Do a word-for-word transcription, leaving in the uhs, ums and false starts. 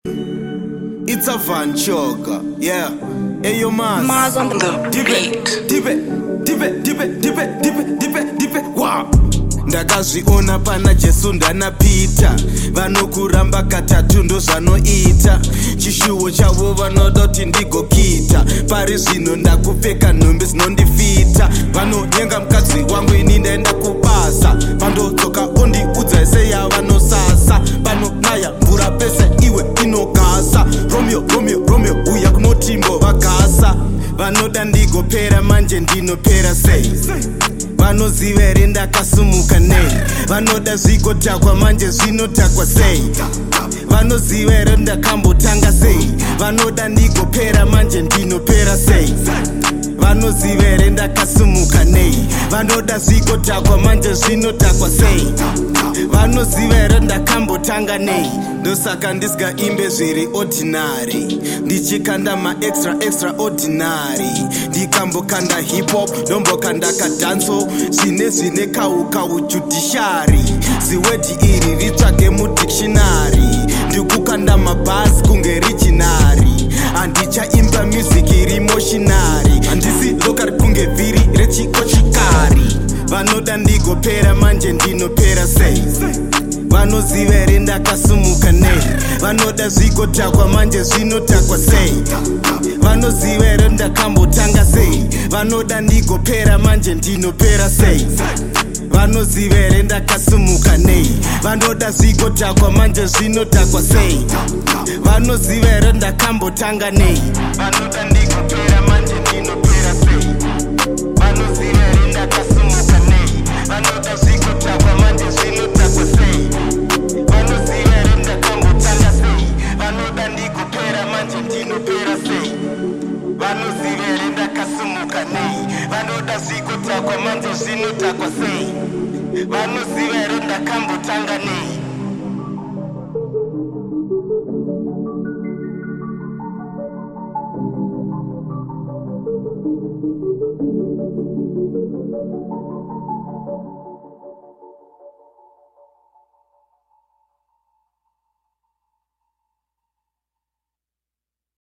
It's a Van Choker, yeah. Hey yo man, Mars on the dip beat. it, dip it, dip it, dip it, dip it, dip it, dip it, dip it, wow. Ndakazviona pana Jesu ndanapita, vanokuramba katatu ndo zvanoita, chishuwo chavo vanoda kuti ndigokita, pari zvino ndakupfeka nhumbi dzinondifita, vanonyenga mukadzi wangu ini ndaenda kubasa, vandodzoka ondiudza ese yavanosasa, panonaya mvura pese iwe inogasa, Romeo, Romeo, Romeo, uya kunotimbo vagasa, vanoda ndigopera manje ndinopera sei, vanoziva here ndakasumuka nei, vanoda zvigotakwa manje zvinotakwa sei, vanoziva here ndakambotanga sei, vanoda ndigopera manje ndinopera sei, vanoziva here ndakasumuka nei, vanoda zvigotakwa manje zvinotakwa sei, vanoziva here ndakambotanga nei, ndosaka ndisingaimbe zviri ordinary, ndichikanda maextra extraordinary, ndikambokanda hip hop ndombokanda kadanso, zvine zvine kaukau judiciary, ziwedhi iri ritsvage mudictionary, ndikukanda mabhasi kunge richinary, handichaimba music iri emotionary, handisi lokari kunge vhiri rechikochikari, vanoda ndigopera manje ndinopera sei, vanoziva here ndakasumuka nei, vanoda zvigotakwa manje zvinotakwa sei, vanoziva here ndakambotanga sei, vanoda ndigopera manje ndinopera sei, vanoziva here ndakasumuka nei, vanoda zvigotakwa manje zvinotakwa sei, vanoziva here ndakambotanga nei, vanoda ndigopera manje ndinopera sei, vanoziva here ndakasumuka nei, vanoda zvigotakwa manje zvinotakwa sei, vanoziva here ndakambotanga sei, vanoda ndigopera manje ndinopera sei, vanoziva here ndakasumuka nei, vanoda zvigotakwa manje zvinotakwa sei, vanoziva here ndakambotanga nei. Thank you.